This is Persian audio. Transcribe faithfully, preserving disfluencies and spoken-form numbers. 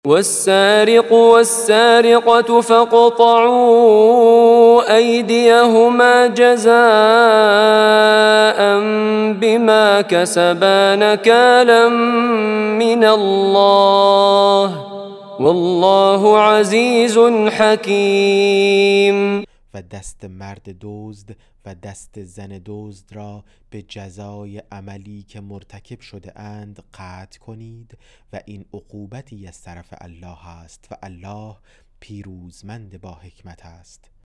والسارق والسارقة فاقطعوا أيديهما جزاء بما كسبا نكالا من الله والله عزیز حکیم. و دست مرد دزد و دست زن دزد را به جزای عملی که مرتکب شده اند قطع کنید و این عقوبتی از طرف الله است و الله پیروزمند با حکمت است.